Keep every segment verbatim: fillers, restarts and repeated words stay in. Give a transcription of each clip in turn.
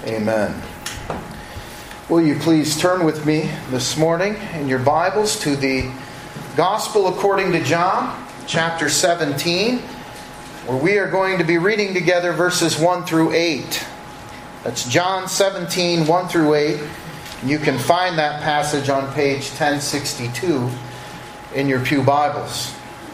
Amen. Will you please turn with me this morning in your Bibles to the Gospel according to John, chapter seventeen, where we are going to be reading together verses one through eight. That's John seventeen, one through eight. You can find that passage on page ten sixty-two in your pew Bibles.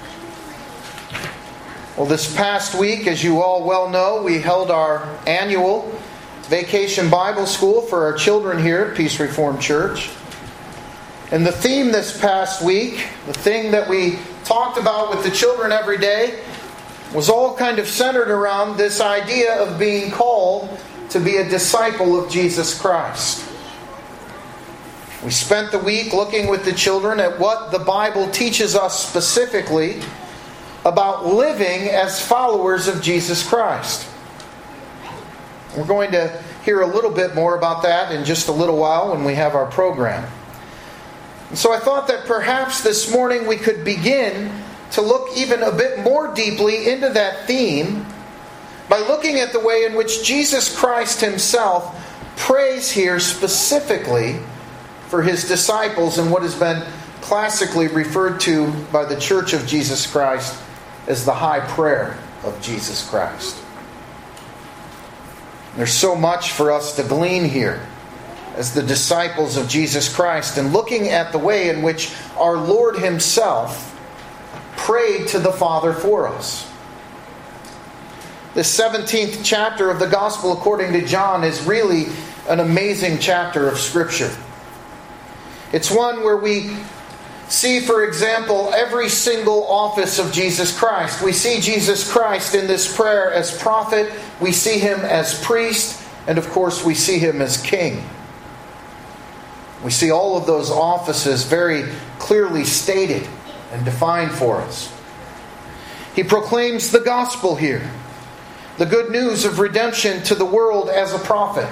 Well, this past week, as you all well know, we held our annual Vacation Bible School for our children here at Peace Reformed Church. And the theme this past week, the thing that we talked about with the children every day, was all kind of centered around this idea of being called to be a disciple of Jesus Christ. We spent the week looking with the children at what the Bible teaches us specifically about living as followers of Jesus Christ. We're going to hear a little bit more about that in just a little while when we have our program. And so I thought that perhaps this morning we could begin to look even a bit more deeply into that theme by looking at the way in which Jesus Christ Himself prays here specifically for His disciples in what has been classically referred to by the Church of Jesus Christ as the high prayer of Jesus Christ. There's so much for us to glean here as the disciples of Jesus Christ and looking at the way in which our Lord Himself prayed to the Father for us. This seventeenth chapter of the Gospel according to John is really an amazing chapter of Scripture. It's one where we see, for example, every single office of Jesus Christ. We see Jesus Christ in this prayer as prophet. We see Him as priest. And of course, we see Him as king. We see all of those offices very clearly stated and defined for us. He proclaims the gospel here. The good news of redemption to the world as a prophet.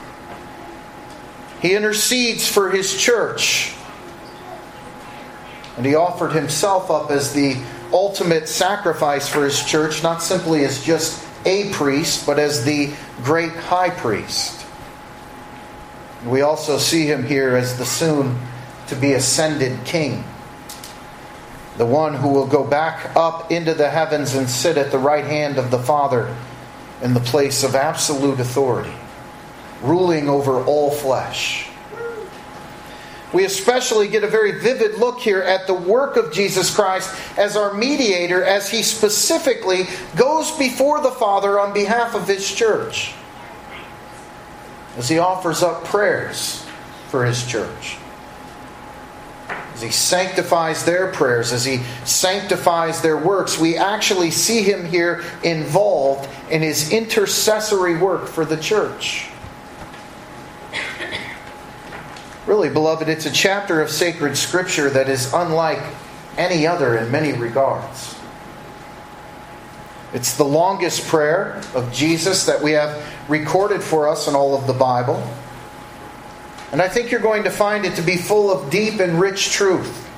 He intercedes for His church. And He offered Himself up as the ultimate sacrifice for His church, not simply as just a priest, but as the great high priest. And we also see Him here as the soon-to-be ascended King. The one who will go back up into the heavens and sit at the right hand of the Father in the place of absolute authority, ruling over all flesh. We especially get a very vivid look here at the work of Jesus Christ as our mediator, as He specifically goes before the Father on behalf of His church, as He offers up prayers for His church, as He sanctifies their prayers, as He sanctifies their works. We actually see Him here involved in His intercessory work for the church. Really, beloved, it's a chapter of sacred Scripture that is unlike any other in many regards. It's the longest prayer of Jesus that we have recorded for us in all of the Bible. And I think you're going to find it to be full of deep and rich truth,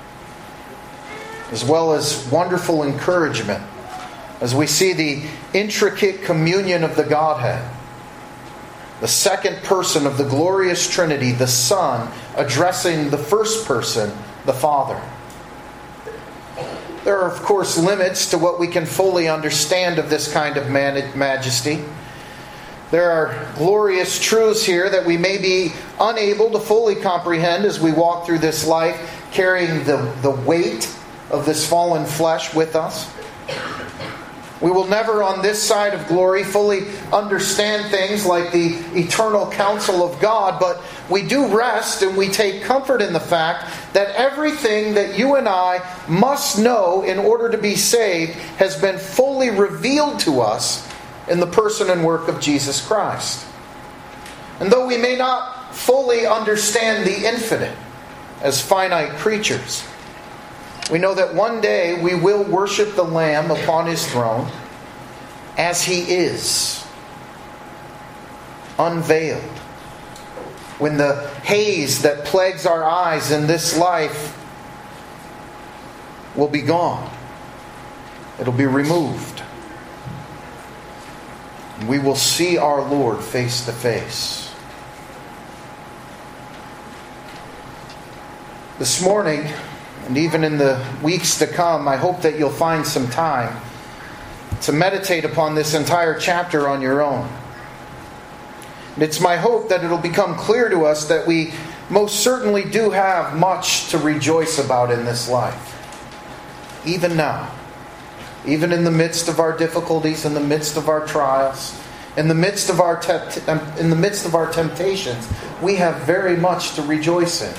as well as wonderful encouragement, as we see the intricate communion of the Godhead. The second person of the glorious Trinity, the Son, addressing the first person, the Father. There are, of course, limits to what we can fully understand of this kind of majesty. There are glorious truths here that we may be unable to fully comprehend as we walk through this life, carrying the, the weight of this fallen flesh with us. We will never on this side of glory fully understand things like the eternal counsel of God, but we do rest and we take comfort in the fact that everything that you and I must know in order to be saved has been fully revealed to us in the person and work of Jesus Christ. And though we may not fully understand the infinite as finite creatures, we know that one day we will worship the Lamb upon His throne as He is, unveiled. When the haze that plagues our eyes in this life will be gone. It'll be removed. and we will see our Lord face to face. This morning, and even in the weeks to come, I hope that you'll find some time to meditate upon this entire chapter on your own. And it's my hope that it'll become clear to us that we most certainly do have much to rejoice about in this life. Even now. Even in the midst of our difficulties, in the midst of our trials, in the midst of our te- in the midst of our temptations, we have very much to rejoice in.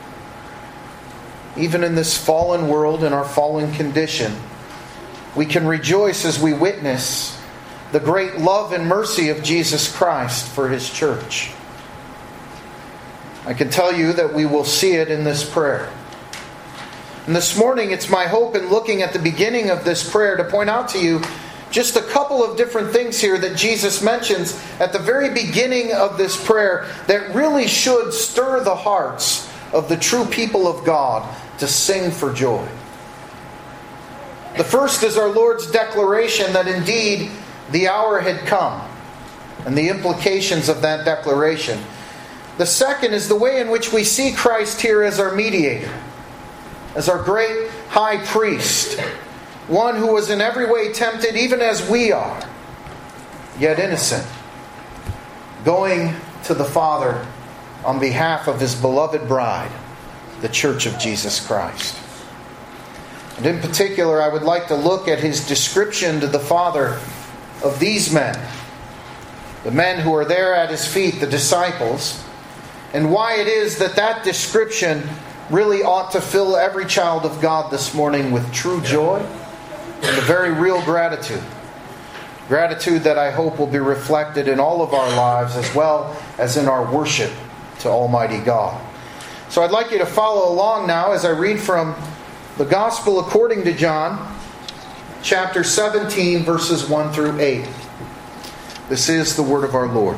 Even in this fallen world, in our fallen condition, we can rejoice as we witness the great love and mercy of Jesus Christ for His church. I can tell you that we will see it in this prayer. And this morning, it's my hope in looking at the beginning of this prayer to point out to you just a couple of different things here that Jesus mentions at the very beginning of this prayer that really should stir the hearts of the true people of God to sing for joy. The first is our Lord's declaration that indeed the hour had come, and the implications of that declaration. The second is the way in which we see Christ here as our mediator, as our great high priest, one who was in every way tempted even as we are, yet innocent, going to the Father on behalf of His beloved bride, the Church of Jesus Christ. And in particular, I would like to look at His description to the Father of these men, the men who are there at His feet, the disciples, and why it is that that description really ought to fill every child of God this morning with true joy and a very real gratitude. Gratitude that I hope will be reflected in all of our lives as well as in our worship to Almighty God. So I'd like you to follow along now as I read from the Gospel according to John, chapter seventeen, verses one through eight. This is the word of our Lord.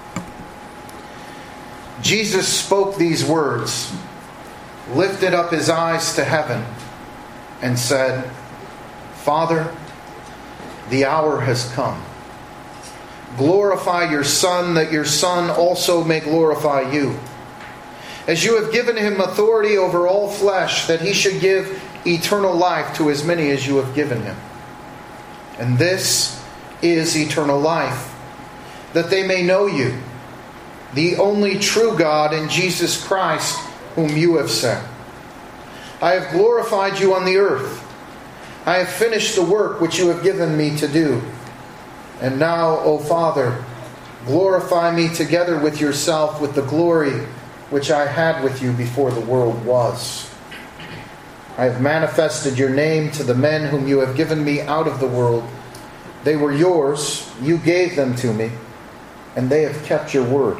Jesus spoke these words, lifted up His eyes to heaven, and said, Father, the hour has come. Glorify your Son, that your Son also may glorify you. As you have given Him authority over all flesh, that He should give eternal life to as many as you have given Him. And this is eternal life, that they may know you, the only true God, and Jesus Christ, whom you have sent. I have glorified you on the earth. I have finished the work which you have given me to do. And now, O Father, glorify me together with yourself with the glory which I had with you before the world was. I have manifested your name to the men whom you have given me out of the world. They were yours, you gave them to me, and they have kept your word.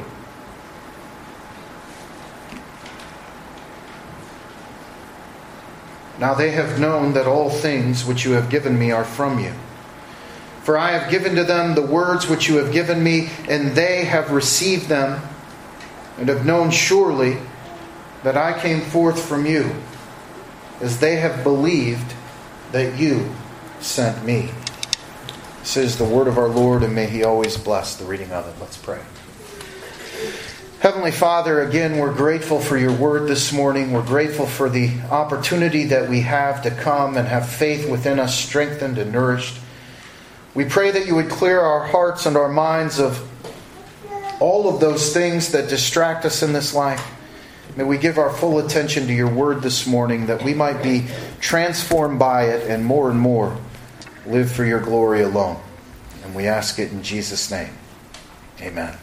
Now they have known that all things which you have given me are from you. For I have given to them the words which you have given me, and they have received them, and have known surely that I came forth from you, as they have believed that you sent me. This is the word of our Lord, and may He always bless the reading of it. Let's pray. Heavenly Father, again, we're grateful for your word this morning. We're grateful for the opportunity that we have to come and have faith within us strengthened and nourished. We pray that you would clear our hearts and our minds of all of those things that distract us in this life. May we give our full attention to your word this morning, that we might be transformed by it and more and more live for your glory alone. And we ask it in Jesus' name. Amen.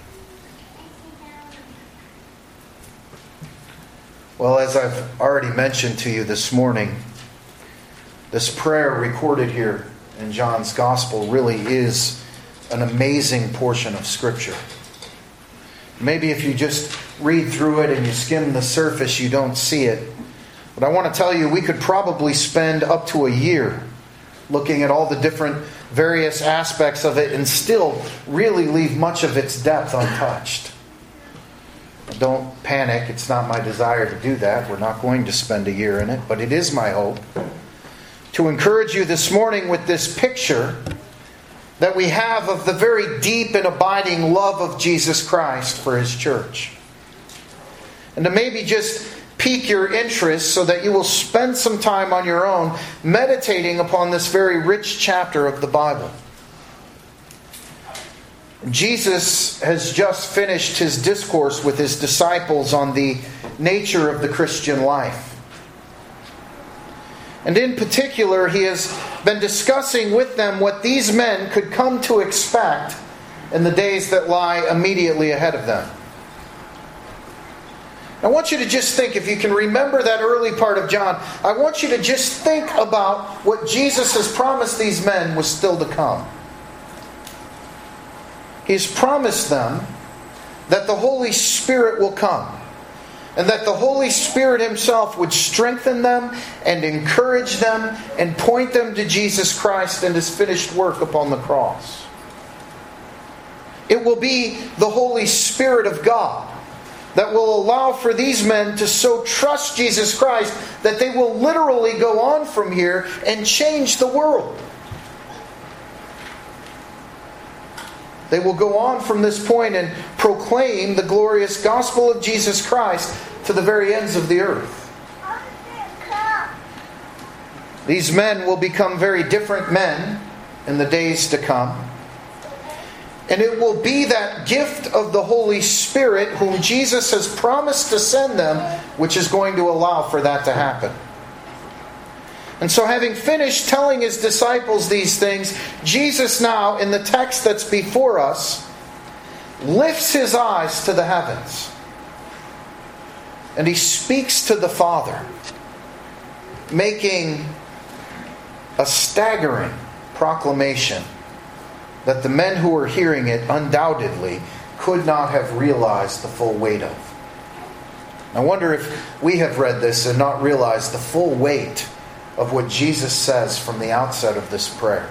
Well, as I've already mentioned to you this morning, this prayer recorded here in John's Gospel really is an amazing portion of Scripture. Maybe if you just read through it and you skim the surface, you don't see it. But I want to tell you, we could probably spend up to a year looking at all the different various aspects of it and still really leave much of its depth untouched. Don't panic. It's not my desire to do that. We're not going to spend a year in it. But it is my hope to encourage you this morning with this picture that we have of the very deep and abiding love of Jesus Christ for His church. And to maybe just pique your interest so that you will spend some time on your own meditating upon this very rich chapter of the Bible. Jesus has just finished His discourse with His disciples on the nature of the Christian life. And in particular, He has been discussing with them what these men could come to expect in the days that lie immediately ahead of them. I want you to just think, if you can remember that early part of John, I want you to just think about what Jesus has promised these men was still to come. He's promised them that the Holy Spirit will come, and that the Holy Spirit Himself would strengthen them and encourage them and point them to Jesus Christ and His finished work upon the cross. It will be the Holy Spirit of God that will allow for these men to so trust Jesus Christ that they will literally go on from here and change the world. They will go on from this point and proclaim the glorious gospel of Jesus Christ to the very ends of the earth. These men will become very different men in the days to come. And it will be that gift of the Holy Spirit whom Jesus has promised to send them, which is going to allow for that to happen. And so, having finished telling His disciples these things, Jesus now, in the text that's before us, lifts His eyes to the heavens. And He speaks to the Father, making a staggering proclamation that the men who were hearing it undoubtedly could not have realized the full weight of. I wonder if we have read this and not realized the full weight of what Jesus says from the outset of this prayer.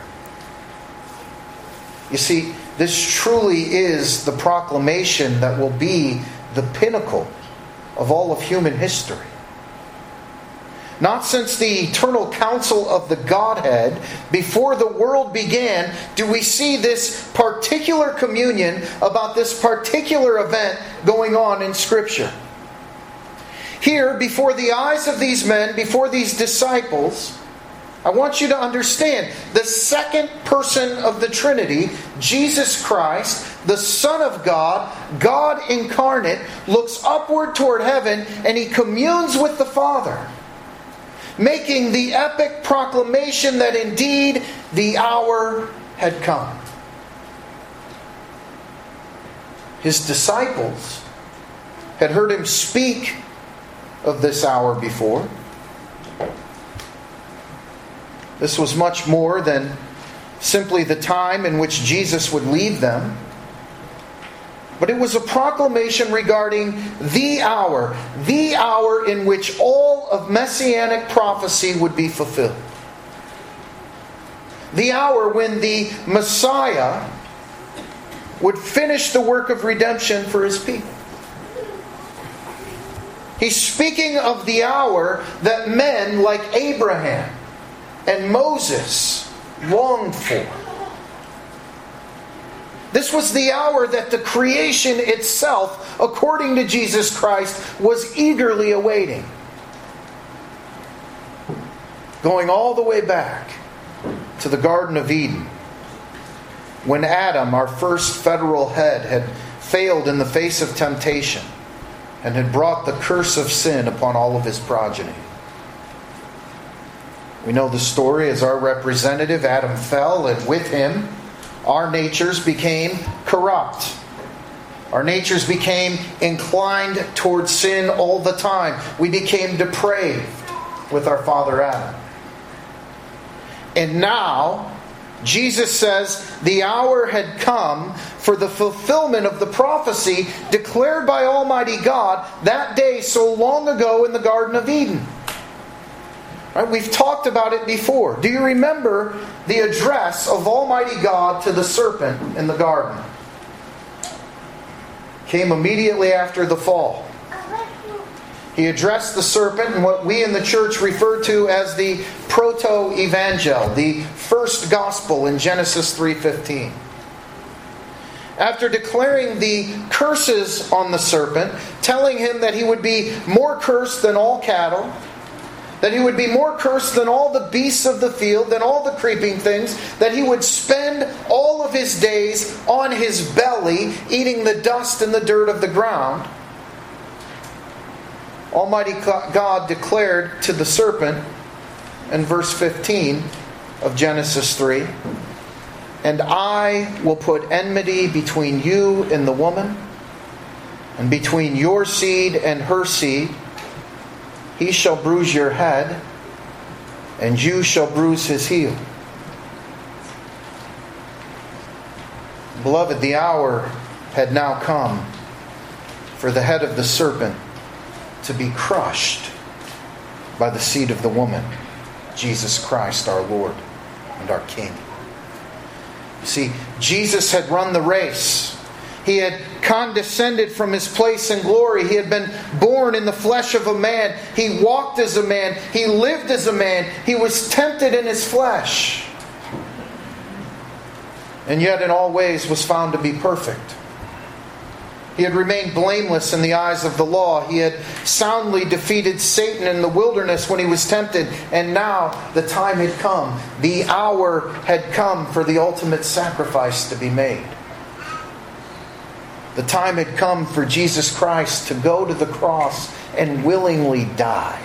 You see, this truly is the proclamation that will be the pinnacle of all of human history. Not since the eternal counsel of the Godhead, before the world began, do we see this particular communion about this particular event going on in Scripture. Here, before the eyes of these men, before these disciples, I want you to understand the second person of the Trinity, Jesus Christ, the Son of God, God incarnate, looks upward toward heaven and He communes with the Father, making the epic proclamation that indeed the hour had come. His disciples had heard Him speak of this hour before. This was much more than simply the time in which Jesus would leave them. But it was a proclamation regarding the hour, the hour in which all of Messianic prophecy would be fulfilled. The hour when the Messiah would finish the work of redemption for His people. He's speaking of the hour that men like Abraham and Moses longed for. This was the hour that the creation itself, according to Jesus Christ, was eagerly awaiting. Going all the way back to the Garden of Eden, when Adam, our first federal head, had failed in the face of temptation and had brought the curse of sin upon all of his progeny. We know the story. As our representative, Adam fell, and with him, our natures became corrupt. Our natures became inclined towards sin all the time. We became depraved with our father Adam. And now, Jesus says the hour had come for the fulfillment of the prophecy declared by Almighty God that day so long ago in the Garden of Eden. Right, we've talked about it before. Do you remember the address of Almighty God to the serpent in the garden? Came immediately after the fall. He addressed the serpent in what we in the church refer to as the proto-evangel, the first gospel in Genesis three fifteen. After declaring the curses on the serpent, telling him that he would be more cursed than all cattle, that he would be more cursed than all the beasts of the field, than all the creeping things, that he would spend all of his days on his belly, eating the dust and the dirt of the ground, Almighty God declared to the serpent in verse fifteen of Genesis three, "And I will put enmity between you and the woman, and between your seed and her seed. He shall bruise your head, and you shall bruise his heel." Beloved, the hour had now come for the head of the serpent to be crushed by the seed of the woman, Jesus Christ, our Lord and our King. You see, Jesus had run the race. He had condescended from his place in glory. He had been born in the flesh of a man. He walked as a man. He lived as a man. He was tempted in his flesh. And yet in all ways was found to be perfect. He had remained blameless in the eyes of the law. He had soundly defeated Satan in the wilderness when he was tempted. And now the time had come. The hour had come for the ultimate sacrifice to be made. The time had come for Jesus Christ to go to the cross and willingly die.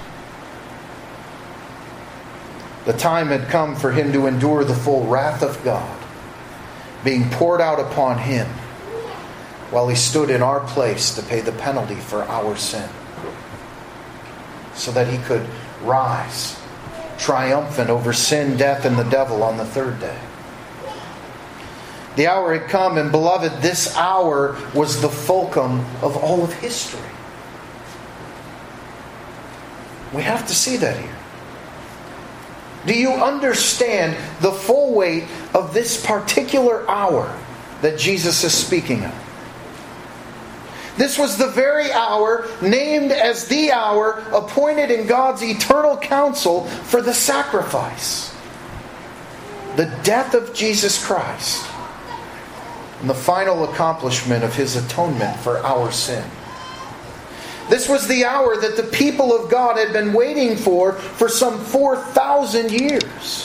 The time had come for him to endure the full wrath of God being poured out upon him while he stood in our place to pay the penalty for our sin, so that he could rise triumphant over sin, death, and the devil on the third day. The hour had come, and beloved, this hour was the fulcrum of all of history. We have to see that here. Do you understand the full weight of this particular hour that Jesus is speaking of? This was the very hour named as the hour appointed in God's eternal counsel for the sacrifice. The death of Jesus Christ and the final accomplishment of his atonement for our sin. This was the hour that the people of God had been waiting for for some four thousand years.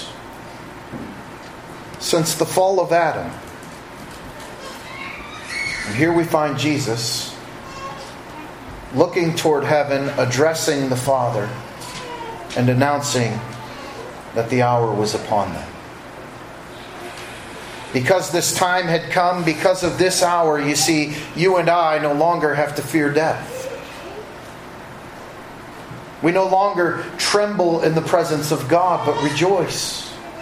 Since the fall of Adam. And here we find Jesus looking toward heaven, addressing the Father, and announcing that the hour was upon them. Because this time had come, because of this hour, you see, you and I no longer have to fear death. We no longer tremble in the presence of God, but rejoice.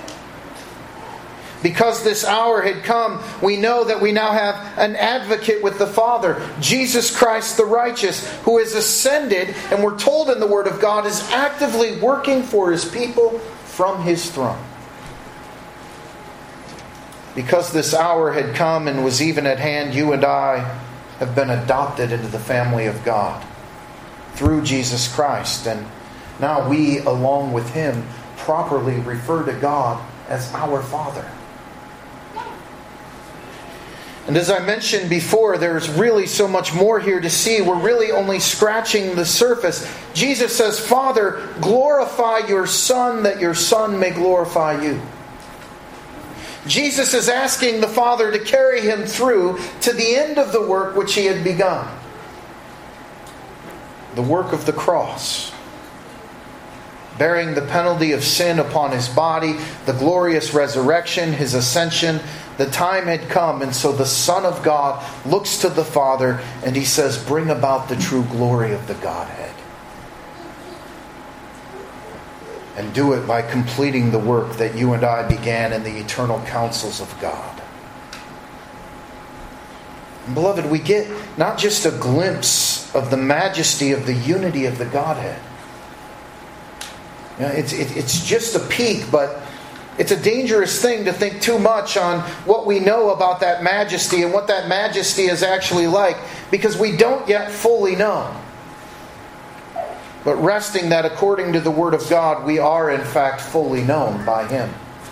Because this hour had come, we know that we now have an advocate with the Father, Jesus Christ the righteous, who has ascended, and we're told in the Word of God, is actively working for his people from his throne. Because this hour had come and was even at hand, you and I have been adopted into the family of God through Jesus Christ. And now we, along with him, properly refer to God as our Father. And as I mentioned before, there's really so much more here to see. We're really only scratching the surface. Jesus says, "Father, glorify your Son, that your Son may glorify you." Jesus is asking the Father to carry him through to the end of the work which he had begun. The work of the cross. Bearing the penalty of sin upon his body, the glorious resurrection, his ascension. The time had come, and so the Son of God looks to the Father and he says, "Bring about the true glory of the Godhead." And do it by completing the work that you and I began in the eternal counsels of God. And beloved, we get not just a glimpse of the majesty of the unity of the Godhead. You know, it's, it, it's just a peek, but it's a dangerous thing to think too much on what we know about that majesty and what that majesty is actually like, because we don't yet fully know. but resting that according to the Word of God, we are in fact fully known by Him.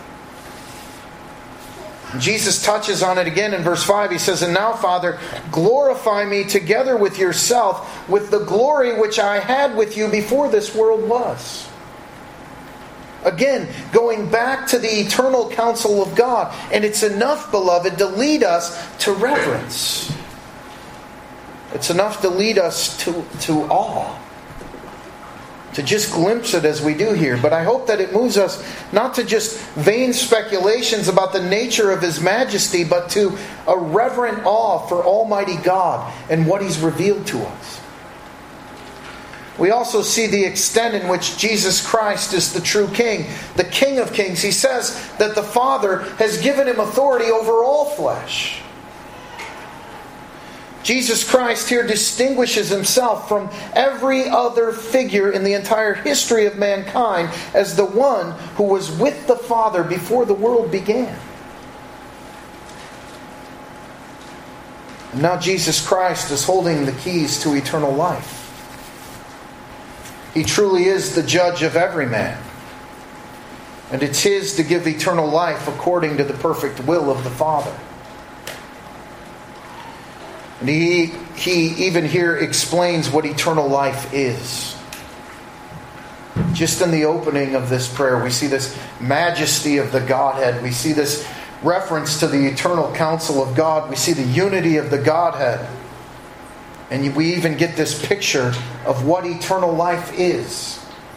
Jesus touches on it again in verse five. He says, "And now, Father, glorify me together with yourself with the glory which I had with you before this world was." Again, going back to the eternal counsel of God. And it's enough, beloved, to lead us to reverence. It's enough to lead us to, to awe. To just glimpse it as we do here. But I hope that it moves us not to just vain speculations about the nature of His majesty, but to a reverent awe for Almighty God and what He's revealed to us. We also see the extent in which Jesus Christ is the true King, the King of Kings. He says that the Father has given Him authority over all flesh. Jesus Christ here distinguishes Himself from every other figure in the entire history of mankind as the one who was with the Father before the world began. And now Jesus Christ is holding the keys to eternal life. He truly is the judge of every man. And it's His to give eternal life according to the perfect will of the Father. And he, he even here explains what eternal life is. Just in the opening of this prayer, we see this majesty of the Godhead. We see this reference to the eternal counsel of God. We see the unity of the Godhead. And we even get this picture of what eternal life is.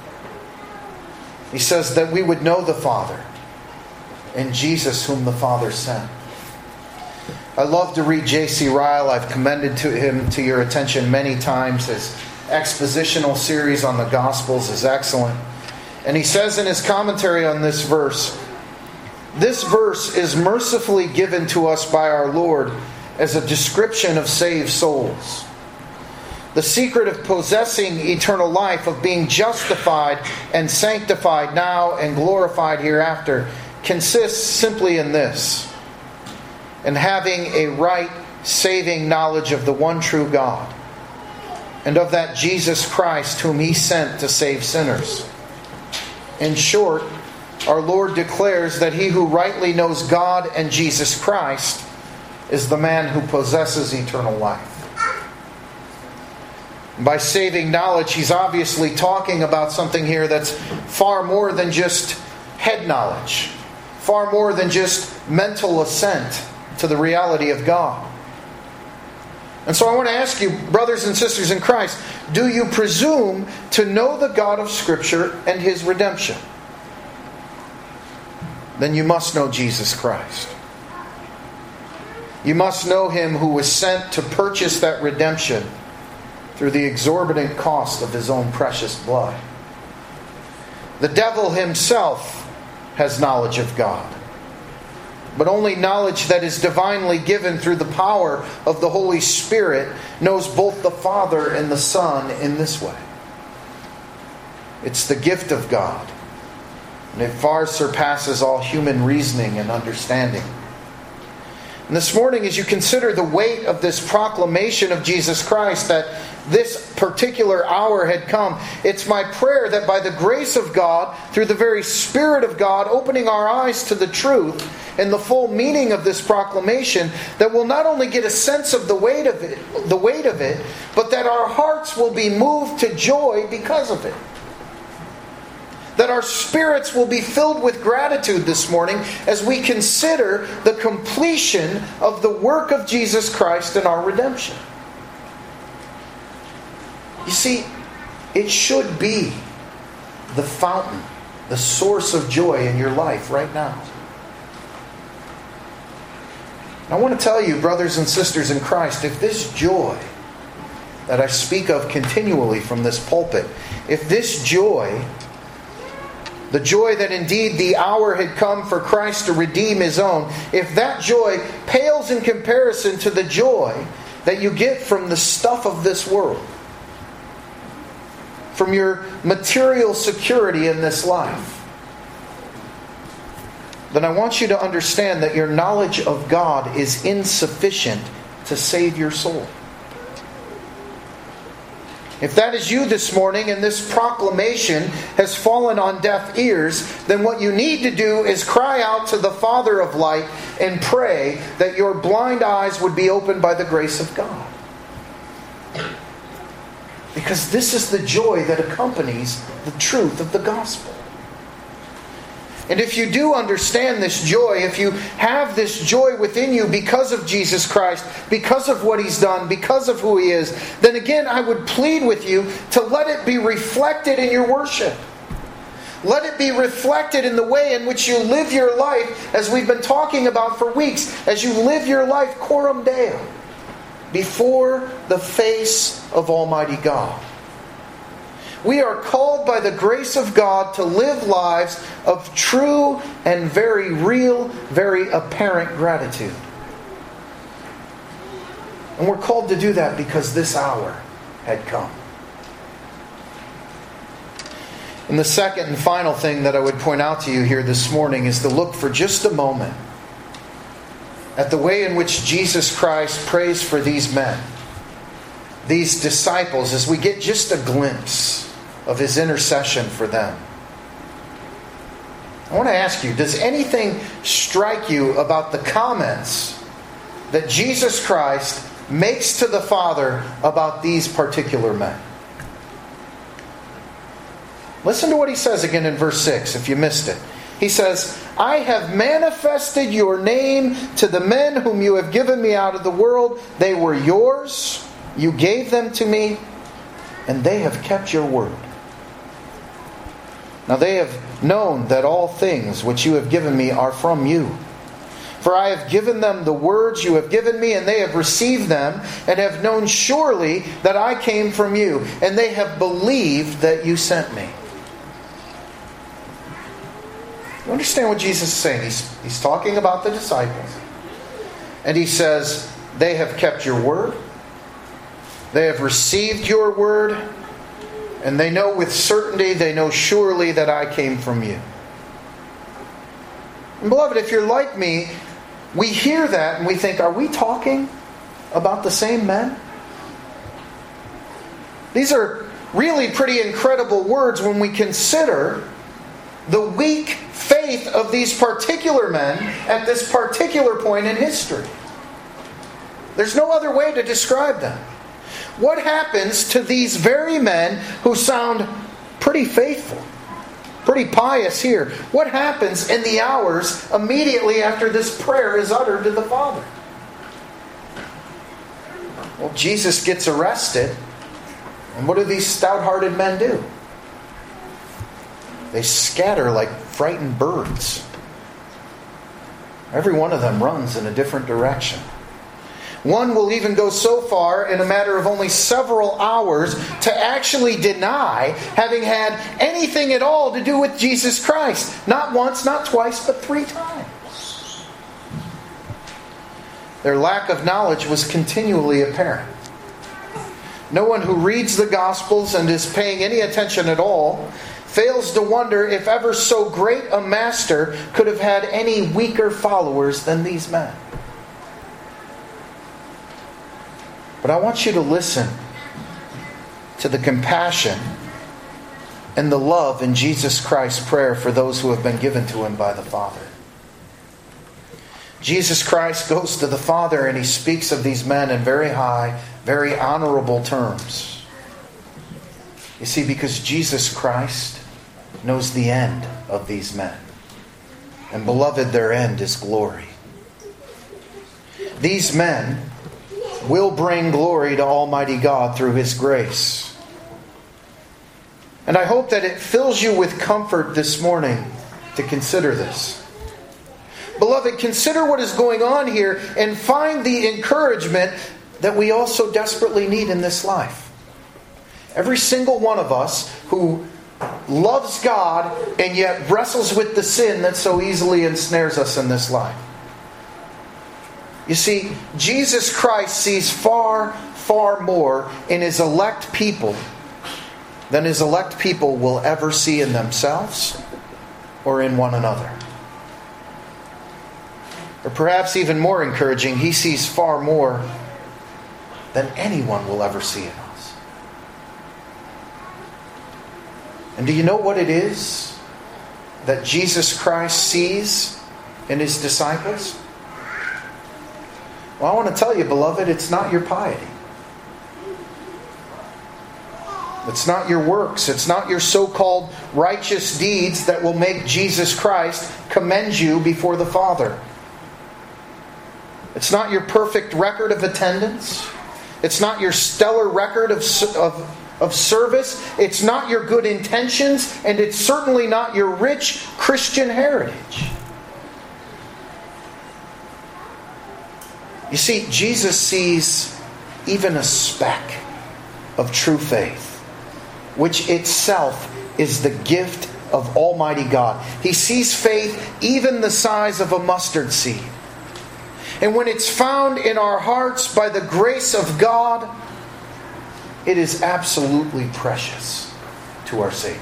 He says that we would know the Father and Jesus whom the Father sent. I love to read J C Ryle. I've commended to him to your attention many times. His expositional series on the Gospels is excellent. And he says in his commentary on this verse, "This verse is mercifully given to us by our Lord as a description of saved souls. The secret of possessing eternal life, of being justified and sanctified now and glorified hereafter, consists simply in this: in having a right saving knowledge of the one true God, and of that Jesus Christ whom He sent to save sinners. In short, our Lord declares that he who rightly knows God and Jesus Christ is the man who possesses eternal life." By saving knowledge, he's obviously talking about something here that's far more than just head knowledge, far more than just mental assent to the reality of God. And so I want to ask you, brothers and sisters in Christ, do you presume to know the God of Scripture and His redemption? Then you must know Jesus Christ. You must know Him who was sent to purchase that redemption through the exorbitant cost of His own precious blood. The devil himself has knowledge of God, but only knowledge that is divinely given through the power of the Holy Spirit knows both the Father and the Son in this way. It's the gift of God, and it far surpasses all human reasoning and understanding. And this morning, as you consider the weight of this proclamation of Jesus Christ, that this particular hour had come, it's my prayer that by the grace of God, through the very Spirit of God opening our eyes to the truth and the full meaning of this proclamation, that we'll not only get a sense of the weight of it, the weight of it, but that our hearts will be moved to joy because of it. That our spirits will be filled with gratitude this morning as we consider the completion of the work of Jesus Christ in our redemption. You see, it should be the fountain, the source of joy in your life right now. I want to tell you, brothers and sisters in Christ, if this joy that I speak of continually from this pulpit, if this joy, the joy that indeed the hour had come for Christ to redeem His own, if that joy pales in comparison to the joy that you get from the stuff of this world, from your material security in this life, then I want you to understand that your knowledge of God is insufficient to save your soul. If that is you this morning and this proclamation has fallen on deaf ears, then what you need to do is cry out to the Father of light and pray that your blind eyes would be opened by the grace of God. Because this is the joy that accompanies the truth of the gospel. And if you do understand this joy, if you have this joy within you because of Jesus Christ, because of what He's done, because of who He is, then again I would plead with you to let it be reflected in your worship. Let it be reflected in the way in which you live your life, as we've been talking about for weeks, as you live your life coram Deo, before the face of Almighty God. We are called by the grace of God to live lives of true and very real, very apparent gratitude. And we're called to do that because this hour had come. And the second and final thing that I would point out to you here this morning is to look for just a moment at the way in which Jesus Christ prays for these men, these disciples, as we get just a glimpse of His intercession for them. I want to ask you, does anything strike you about the comments that Jesus Christ makes to the Father about these particular men? Listen to what He says again in verse six, if you missed it. He says, I have manifested your name to the men whom you have given me out of the world. They were yours. You gave them to me, and they have kept your word. Now they have known that all things which you have given me are from you. For I have given them the words you have given me, and they have received them, and have known surely that I came from you, and they have believed that you sent me. You understand what Jesus is saying? He's, he's talking about the disciples. And He says, they have kept your word. They have received your word. And they know with certainty, they know surely that I came from you. And beloved, if you're like me, we hear that and we think, are we talking about the same men? These are really pretty incredible words when we consider the weak faith of these particular men at this particular point in history. There's no other way to describe them. What happens to these very men who sound pretty faithful, pretty pious here? What happens in the hours immediately after this prayer is uttered to the Father? Well, Jesus gets arrested. And what do these stout-hearted men do? They scatter like frightened birds. Every one of them runs in a different direction. One will even go so far in a matter of only several hours to actually deny having had anything at all to do with Jesus Christ. Not once, not twice, but three times. Their lack of knowledge was continually apparent. No one who reads the Gospels and is paying any attention at all fails to wonder if ever so great a master could have had any weaker followers than these men. But I want you to listen to the compassion and the love in Jesus Christ's prayer for those who have been given to Him by the Father. Jesus Christ goes to the Father and He speaks of these men in very high, very honorable terms. You see, because Jesus Christ knows the end of these men. And beloved, their end is glory. These men will bring glory to Almighty God through His grace. And I hope that it fills you with comfort this morning to consider this. Beloved, consider what is going on here and find the encouragement that we also desperately need in this life. Every single one of us who loves God and yet wrestles with the sin that so easily ensnares us in this life. You see, Jesus Christ sees far, far more in His elect people than His elect people will ever see in themselves or in one another. Or perhaps even more encouraging, He sees far more than anyone will ever see in us. And do you know what it is that Jesus Christ sees in His disciples? Well, I want to tell you, beloved, it's not your piety. It's not your works. It's not your so-called righteous deeds that will make Jesus Christ commend you before the Father. It's not your perfect record of attendance. It's not your stellar record of, of, of service. It's not your good intentions. And it's certainly not your rich Christian heritage. You see, Jesus sees even a speck of true faith, which itself is the gift of Almighty God. He sees faith even the size of a mustard seed. And when it's found in our hearts by the grace of God, it is absolutely precious to our Savior.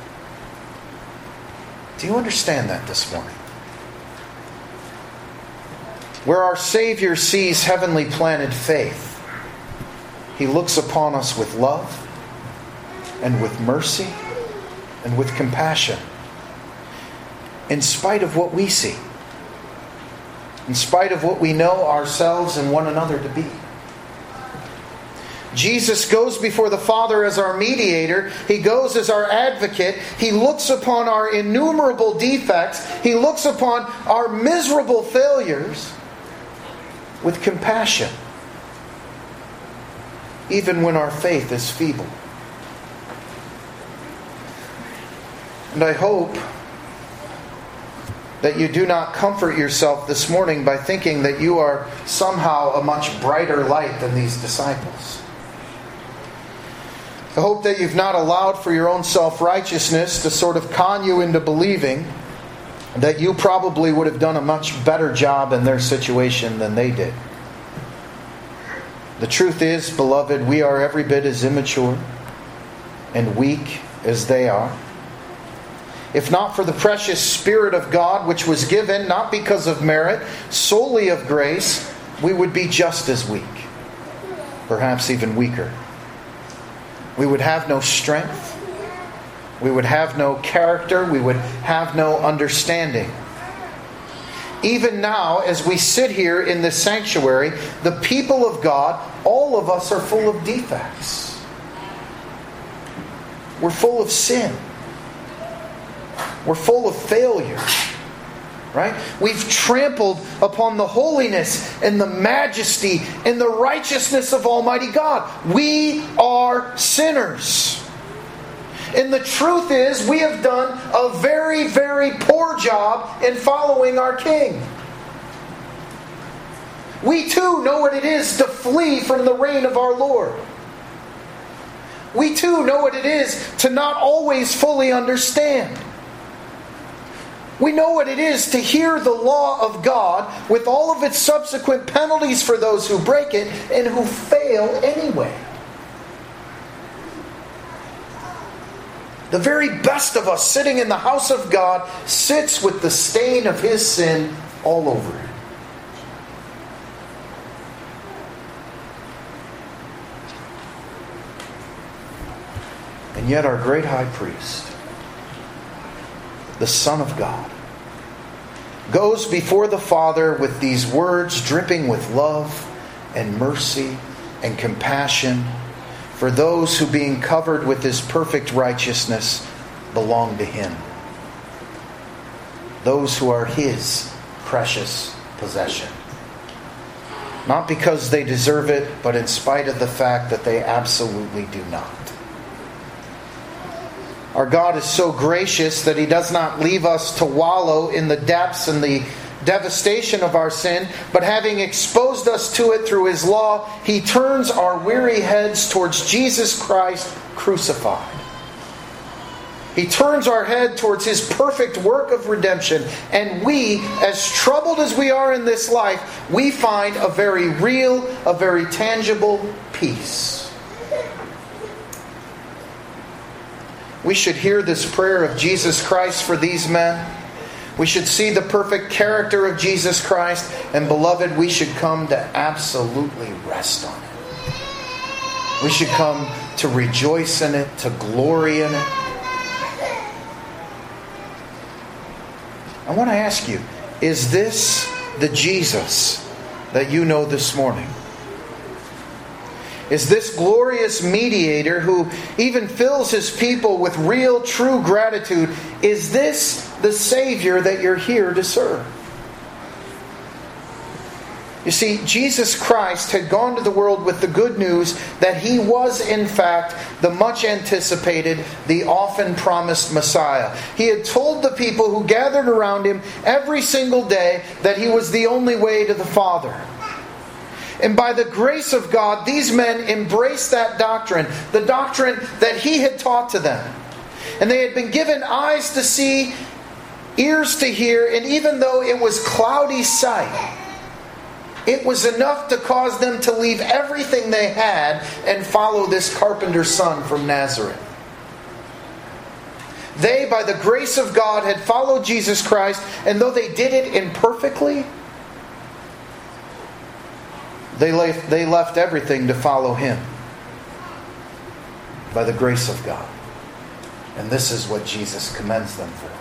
Do you understand that this morning? Where our Savior sees heavenly planted faith, He looks upon us with love and with mercy and with compassion, in spite of what we see, in spite of what we know ourselves and one another to be. Jesus goes before the Father as our mediator. He goes as our advocate. He looks upon our innumerable defects. He looks upon our miserable failures with compassion, even when our faith is feeble. And I hope that you do not comfort yourself this morning by thinking that you are somehow a much brighter light than these disciples. I hope that you've not allowed for your own self-righteousness to sort of con you into believing that you probably would have done a much better job in their situation than they did. The truth is, beloved, we are every bit as immature and weak as they are. If not for the precious Spirit of God, which was given not because of merit, solely of grace, we would be just as weak, perhaps even weaker. We would have no strength. We would have no character. We would have no understanding. Even now, as we sit here in this sanctuary, the people of God, all of us are full of defects. We're full of sin. We're full of failure. Right? We've trampled upon the holiness and the majesty and the righteousness of Almighty God. We are sinners. And the truth is, we have done a very, very poor job in following our King. We too know what it is to flee from the reign of our Lord. We too know what it is to not always fully understand. We know what it is to hear the law of God with all of its subsequent penalties for those who break it and who fail anyway. The very best of us sitting in the house of God sits with the stain of his sin all over it. And yet our great high priest, the Son of God, goes before the Father with these words dripping with love and mercy and compassion for those who, being covered with His perfect righteousness, belong to Him. Those who are His precious possession. Not because they deserve it, but in spite of the fact that they absolutely do not. Our God is so gracious that He does not leave us to wallow in the depths and the devastation of our sin, but having exposed us to it through His law, He turns our weary heads towards Jesus Christ crucified. He turns our head towards His perfect work of redemption, and we, as troubled as we are in this life, we find a very real, a very tangible peace. We should hear this prayer of Jesus Christ for these men. We should see the perfect character of Jesus Christ. And beloved, we should come to absolutely rest on it. We should come to rejoice in it, to glory in it. I want to ask you, is this the Jesus that you know this morning? Is this glorious mediator who even fills his people with real, true gratitude, is this the Savior that you're here to serve? You see, Jesus Christ had gone to the world with the good news that He was, in fact, the much anticipated, the often promised Messiah. He had told the people who gathered around Him every single day that He was the only way to the Father. And by the grace of God, these men embraced that doctrine, the doctrine that He had taught to them. And they had been given eyes to see, ears to hear, and even though it was cloudy sight, it was enough to cause them to leave everything they had and follow this carpenter's son from Nazareth. They, by the grace of God, had followed Jesus Christ, and though they did it imperfectly, they left, they left everything to follow Him. By the grace of God. And this is what Jesus commends them for.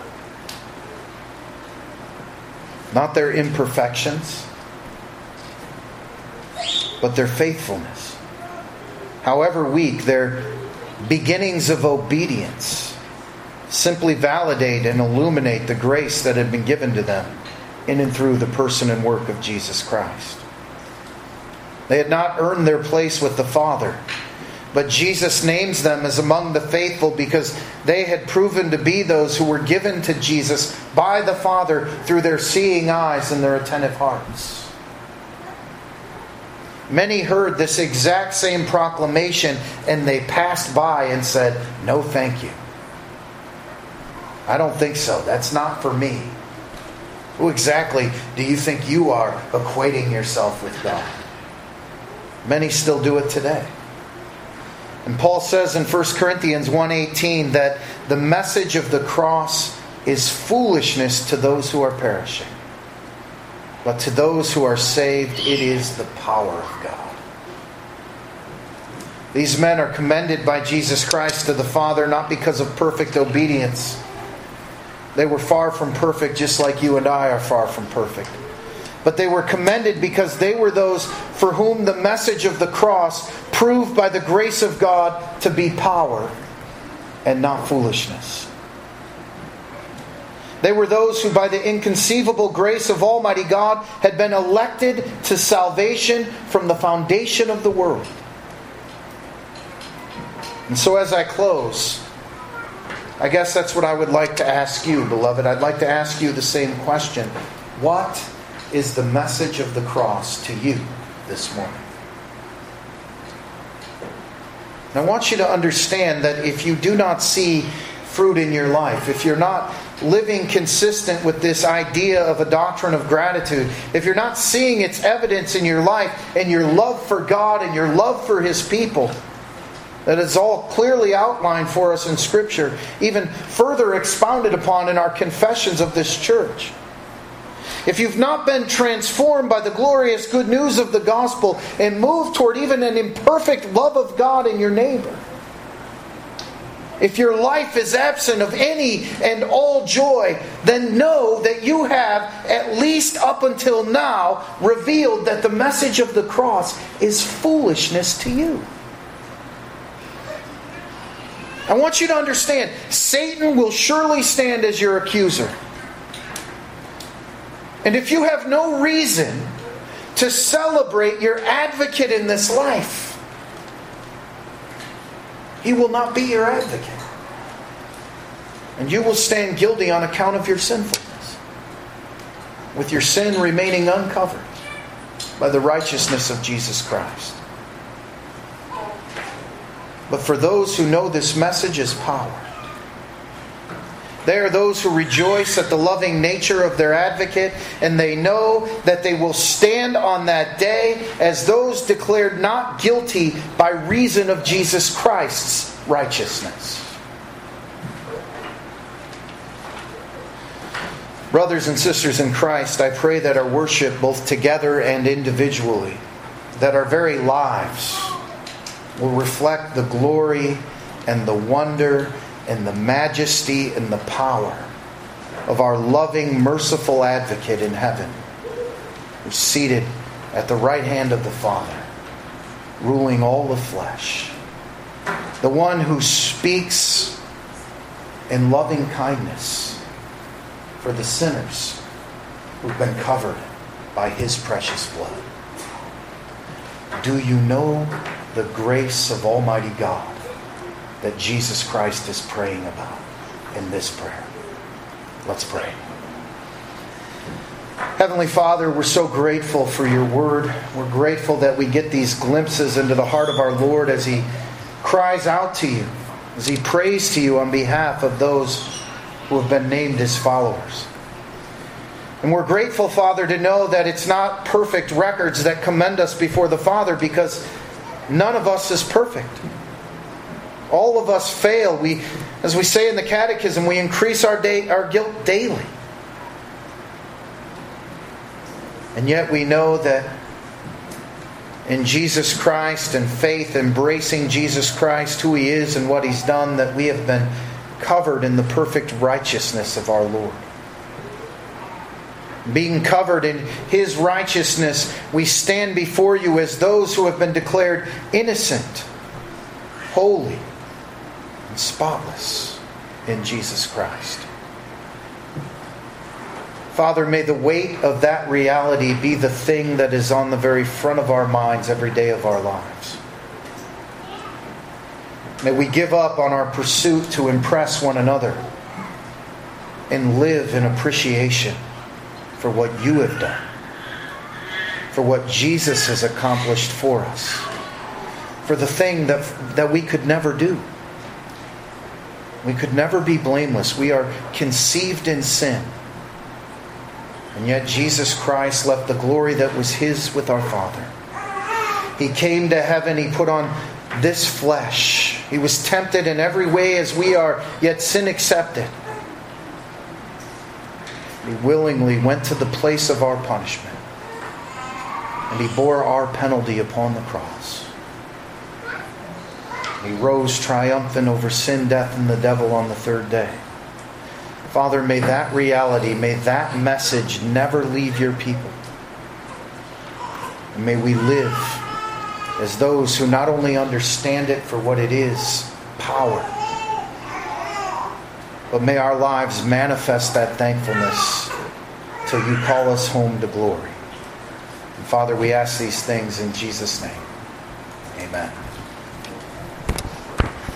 Not their imperfections, but their faithfulness. However weak, their beginnings of obedience simply validate and illuminate the grace that had been given to them in and through the person and work of Jesus Christ. They had not earned their place with the Father, but Jesus names them as among the faithful because they had proven to be those who were given to Jesus by the Father through their seeing eyes and their attentive hearts. Many heard this exact same proclamation and they passed by and said, "No, thank you. I don't think so. That's not for me." Who exactly do you think you are equating yourself with God? Many still do it today. And Paul says in First Corinthians one eighteen that the message of the cross is foolishness to those who are perishing. But to those who are saved, it is the power of God. These men are commended by Jesus Christ to the Father not because of perfect obedience. They were far from perfect, just like you and I are far from perfect. But they were commended because they were those for whom the message of the cross proved by the grace of God to be power and not foolishness. They were those who by the inconceivable grace of Almighty God had been elected to salvation from the foundation of the world. And so as I close, I guess that's what I would like to ask you, beloved. I'd like to ask you the same question. What is the message of the cross to you this morning? And I want you to understand that if you do not see fruit in your life, if you're not living consistent with this idea of a doctrine of gratitude, if you're not seeing its evidence in your life and your love for God and your love for His people, that is all clearly outlined for us in Scripture, even further expounded upon in our confessions of this church. If you've not been transformed by the glorious good news of the gospel and moved toward even an imperfect love of God in your neighbor, if your life is absent of any and all joy, then know that you have, at least up until now, revealed that the message of the cross is foolishness to you. I want you to understand, Satan will surely stand as your accuser. And if you have no reason to celebrate your advocate in this life, he will not be your advocate. And you will stand guilty on account of your sinfulness, with your sin remaining uncovered by the righteousness of Jesus Christ. But for those who know this message is power, they are those who rejoice at the loving nature of their advocate, and they know that they will stand on that day as those declared not guilty by reason of Jesus Christ's righteousness. Brothers and sisters in Christ, I pray that our worship, both together and individually, that our very lives will reflect the glory and the wonder and the majesty and the power of our loving, merciful advocate in heaven, who's seated at the right hand of the Father, ruling all the flesh. The one who speaks in loving kindness for the sinners who've been covered by His precious blood. Do you know the grace of Almighty God that Jesus Christ is praying about in this prayer? Let's pray. Heavenly Father, we're so grateful for your word. We're grateful that we get these glimpses into the heart of our Lord as He cries out to you, as He prays to you on behalf of those who have been named His followers. And we're grateful, Father, to know that it's not perfect records that commend us before the Father, because none of us is perfect. All of us fail. We, as we say in the Catechism, we increase our day, our guilt daily. And yet we know that in Jesus Christ and faith, embracing Jesus Christ, who He is and what He's done, that we have been covered in the perfect righteousness of our Lord. Being covered in His righteousness, we stand before you as those who have been declared innocent, holy, and spotless in Jesus Christ. Father, may the weight of that reality be the thing that is on the very front of our minds every day of our lives. May we give up on our pursuit to impress one another and live in appreciation for what you have done, for what Jesus has accomplished for us, for the thing that, that we could never do. We could never be blameless. We are conceived in sin. And yet Jesus Christ left the glory that was His with our Father. He came to heaven. He put on this flesh. He was tempted in every way as we are, yet sin accepted. He willingly went to the place of our punishment. And He bore our penalty upon the cross. He rose triumphant over sin, death, and the devil on the third day. Father, may that reality, may that message never leave your people. And may we live as those who not only understand it for what it is, power, but may our lives manifest that thankfulness till you call us home to glory. And Father, we ask these things in Jesus' name. Amen.